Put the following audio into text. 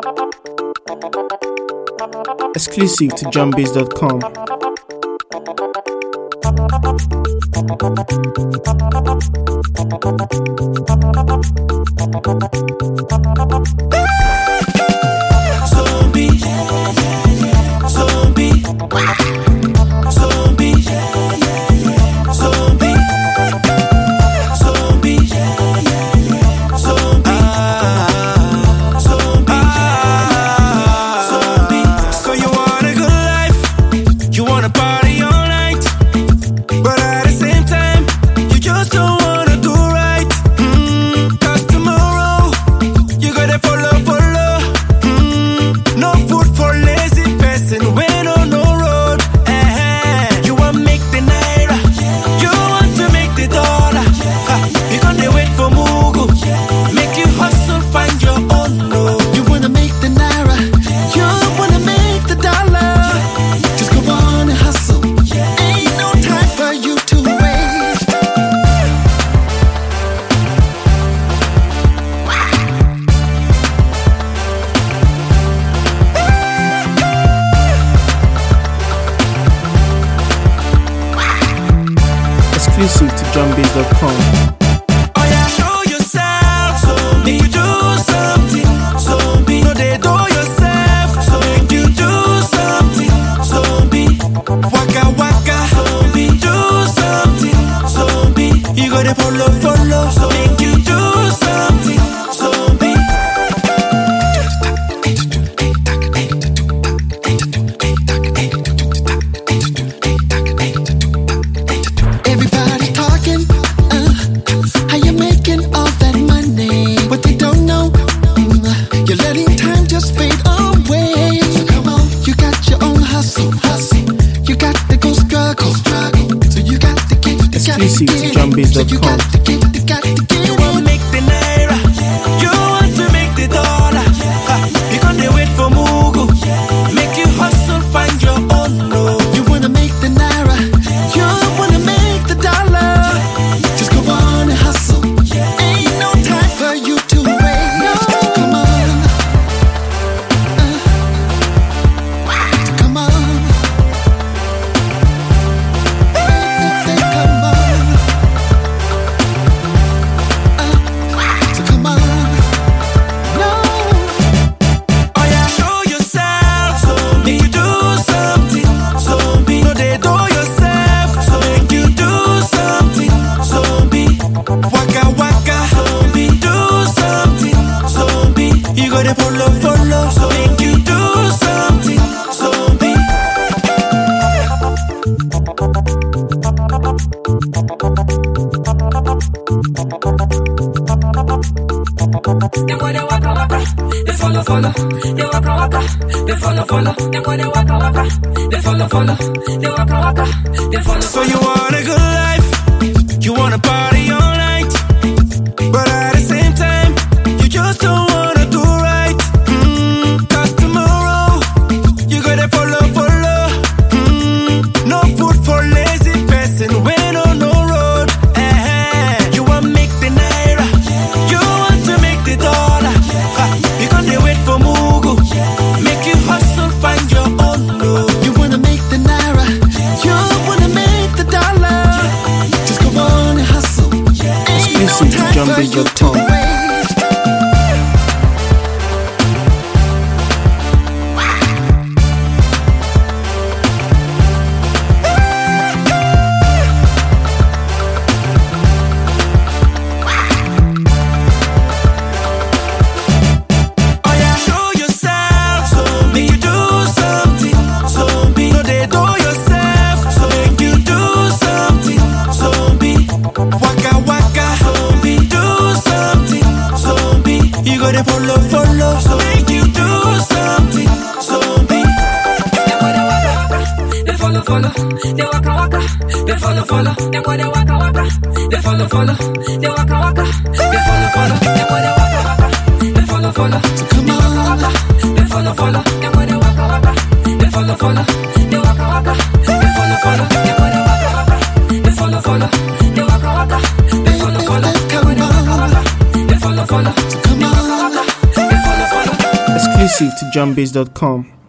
Exclusive to JohnBase.com. Zombie, zombie, zombie, zombie, zombie, zombie. So you want a good life, you want to party all night, but at the same time, you just don't want to do right. 'Cause tomorrow, you gotta follow. No food for lazy person when on no road. You want make the naira, you want to make the dollar. You gonna wait for Mugu, make you hustle, find your own. No, You wanna make the naira, you wanna make the dollar. Just go on and hustle. Ain't no time for you to waste. Exclusive to JohnBase.com. oh yeah, show yourself. Zombie, you do something. Zombie, no they do yourself. Make you do something. Zombie, waka waka. Zombie, do something. Zombie, you gotta follow. Make you do something. Zombie. Everybody talking, how you making all that money? What they don't know, you're letting time just fade away. So come on, you got your own hustle. You got to go struggle. So you got to get, Exclusive to So you JohnBase.com. got to get You want to make the naira, you want to make the dollar. You gonna wait for Mugu, make you hustle, find your own. No, You wanna make the naira, you wanna make the dollar. Just go on and hustle. Ain't no time for you to wait. No, come on. Come on. Baby, come on. So come on. No. oh yeah, show yourself. Zombie, you do something. Zombie, no they do yourself. Make you do something. Zombie, waka waka. Zombie, do something. Zombie, you gotta follow. Make you do something. Zombie. Them boy they waka waka, they follow. They waka waka, they follow. Them boy they waka waka, they follow. They waka waka, they follow. So you want a good life, you wanna party all night, but at the same time, you just don't wanna do right. 'Cause tomorrow, you gotta follow. No food for lazy person when on no road. You want make the naira, you want to make the dollar. You gonna wait for Mugu, make you hustle, find your own. No, You wanna make the naira, you wanna make the dollar. Just go on and hustle. Ain't no Exclusive to time for you to JohnBase.com. waste. oh yeah, show yourself. Zombie, you do something. Zombie, no they do yourself. Make you do something. Zombie, waka waka. Zombie, do something. Zombie, you gotta follow. Make you do something. Zombie. Them boy they waka waka, they follow. They waka waka, they follow. Them boy they waka waka, they follow. They waka waka, they follow. Them boy they waka waka, they follow. So come on. They follow. Them boy they waka waka, they follow. They waka waka, they follow. Them boy they waka waka, they follow. They waka waka, they follow. Them boy they waka waka, they follow. So come on. They follow. Exclusive to JohnBase.com.